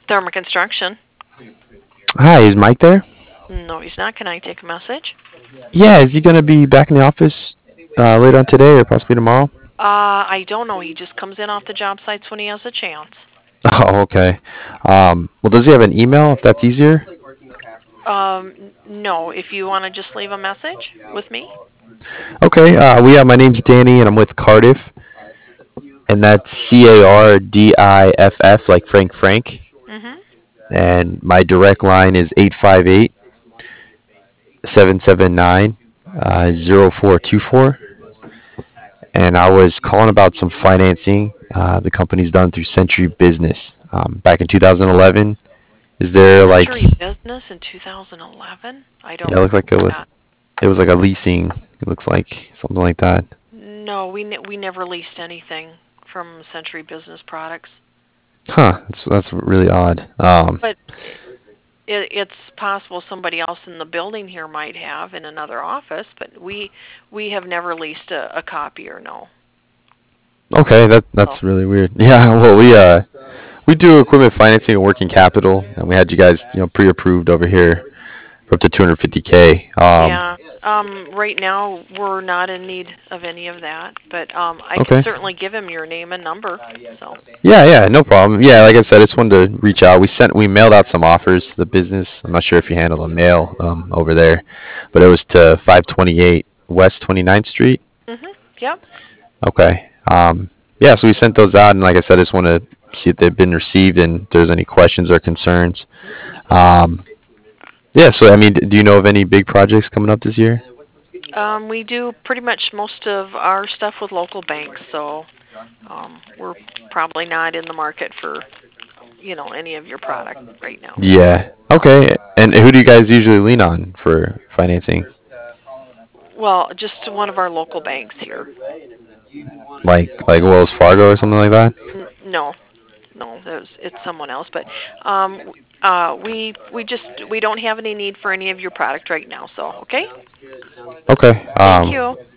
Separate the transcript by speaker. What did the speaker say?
Speaker 1: Therma Construction.
Speaker 2: Hi, is Mike there?
Speaker 1: No, he's not. Can I take a message?
Speaker 2: Yeah, is he gonna be back in the office later on today or possibly tomorrow?
Speaker 1: I don't know. He just comes in off the job sites when he has a chance.
Speaker 2: Oh, okay. Well, does he have an email if that's easier?
Speaker 1: No. If you want to just leave a message with me.
Speaker 2: Okay. Well, yeah, my name's Danny and I'm with Cardiff, and that's Cardiff, like Frank.
Speaker 1: Mhm.
Speaker 2: And my direct line is 858-779 0424. And I was calling about some financing the company's done through Century Business back in 2011. Is there like,
Speaker 1: Century Business in 2011. I don't
Speaker 2: yeah, it looked like
Speaker 1: remember
Speaker 2: it was
Speaker 1: that.
Speaker 2: it was like a leasing. It looks like something like that.
Speaker 1: No, we never leased anything from Century Business Products.
Speaker 2: Huh? That's really odd.
Speaker 1: But it's possible somebody else in the building here might have in another office, but we have never leased a copier, no.
Speaker 2: Okay,
Speaker 1: So,
Speaker 2: that's really weird. Yeah, well we do equipment financing and working capital, and we had you guys pre-approved over here for up to 250K.
Speaker 1: yeah. Right now we're not in need of any of that, but I can
Speaker 2: Okay.
Speaker 1: certainly give him your name and number. So,
Speaker 2: Yeah, no problem. Yeah, like I said, I just wanted to reach out. We mailed out some offers to the business. I'm not sure if you handle the mail over there, but it was to 528 West 29th Street.
Speaker 1: mhm. Yep.
Speaker 2: Okay. Yeah, so we sent those out, and like I said, I just want to see if they've been received and if there's any questions or concerns. Um, yeah, so I mean, do you know of any big projects coming up this year?
Speaker 1: We do pretty much most of our stuff with local banks, so we're probably not in the market for, any of your product right now.
Speaker 2: Yeah. Okay. And who do you guys usually lean on for financing?
Speaker 1: Well, just one of our local banks here.
Speaker 2: Like Wells Fargo or something like that?
Speaker 1: No, no, it's someone else. But we don't have any need for any of your product right now. So okay,
Speaker 2: Okay.
Speaker 1: thank you.